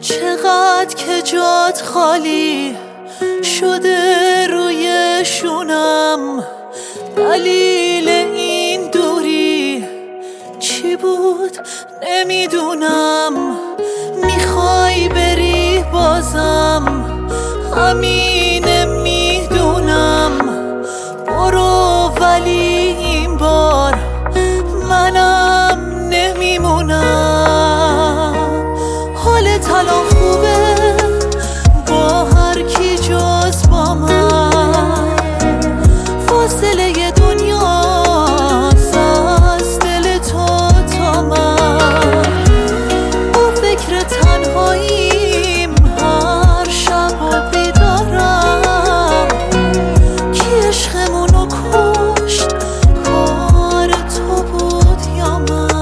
چقدر که جات خالی شده روی شونم، دلیل این دوری چی بود نمیدونم. میخوای بری بازم همینه میدونم، برو ولی این بار منم نمیمونم. حالت الان خوبه با هر کی جز با من، فاصله دنیاست از دل تو تا من. با فکر تنهاییم هر شب و بیدارم، کی عشقمونو کشت کار تو بود یا من؟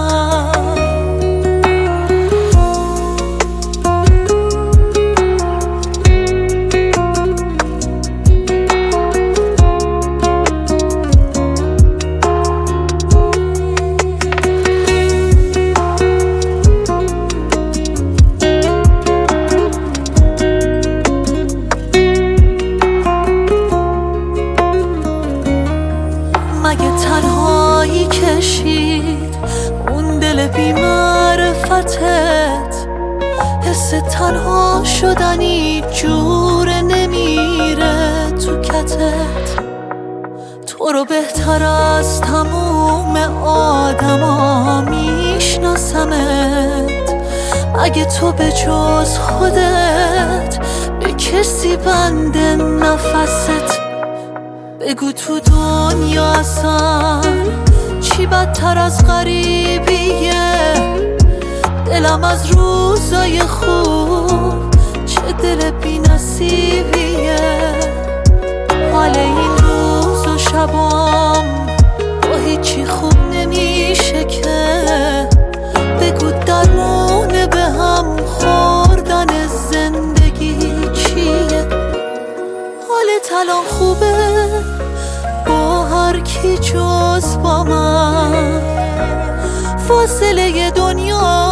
مگه تنهایی کشید اون دل بی معرفتت؟ حس تنها شدنی جور نمیره تو کتت. تو رو بهتر از تموم آدما میشناسمت، اگه تو به جز خودت به کسی بند نفست. بگو تو دنیا اصلا چی بدتر از غریبیه؟ دلم از روزای خوب چه دل بی نصیبیه. حال این روز و شبام با هیچی خوب نمیشه که، بگو درمونه به هم خوردن زندگی چیه؟ حالت الان خوبه با هر کی جز با من، فاصله دنیا